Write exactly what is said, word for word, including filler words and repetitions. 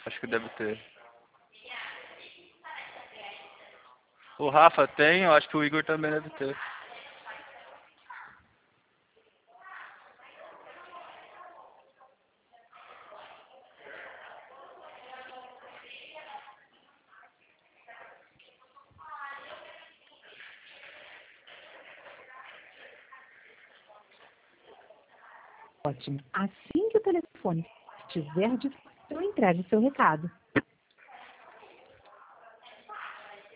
Acho que deve ter. O Rafa tem, eu acho que o Igor também deve ter. Ótimo. Assim que o telefone estiver disponível, eu entrego o seu recado.